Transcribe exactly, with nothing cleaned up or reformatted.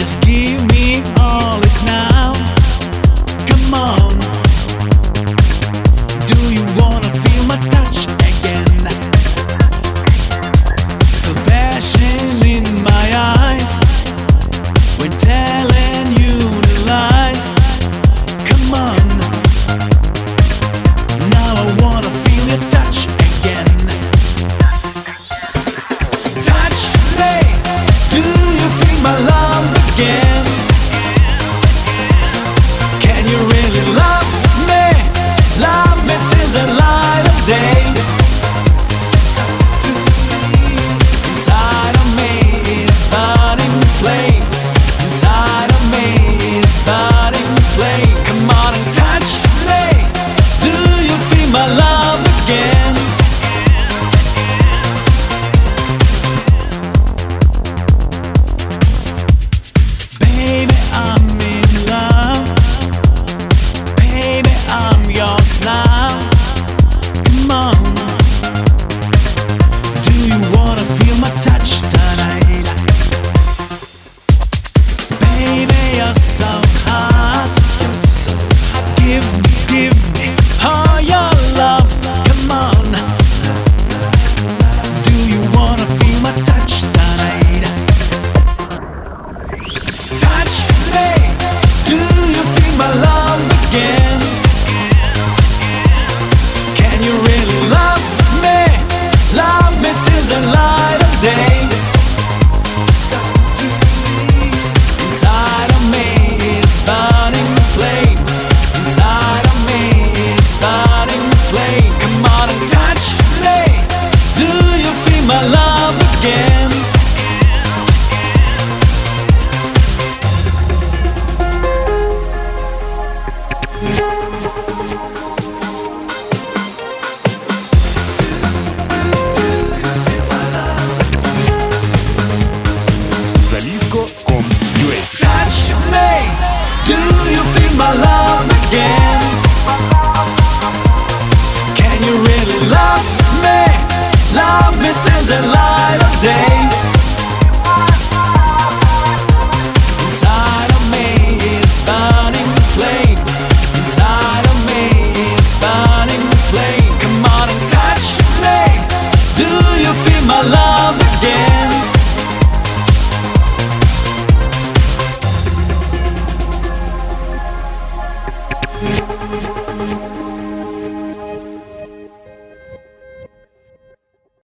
Just give me all it now. Come on. Do you wanna feel my touch again? Feel passion in my eyes when telling you the lies. Come on. Now I wanna feel your touch again. Touch me. Do you feel my love again? Can you really love me? Love me till the light of day. Inside of me is burning flame. Inside of me is burning flame. Come on and touch me. Do you feel my love again? Baby, I'm in love. Baby, I'm yours now. Come on. Do you wanna feel my touch tonight? Baby, you're so hot. Give me, give me all your love. Come on. Do you wanna feel my touch tonight? Touch me. Do you feel my love again? Can you really love me? Love me till the light of day. Inside of me is burning flame. Inside of me is burning flame. Come on and touch me. Do you feel my love again? Zaливko точка ком точка ю а. Touch me. Do you feel my love again? Can you really love me? Love me till the light of day. Inside of me is burning flame. Inside of me is burning flame. Come on and touch me. Do you feel my love again? Thank you.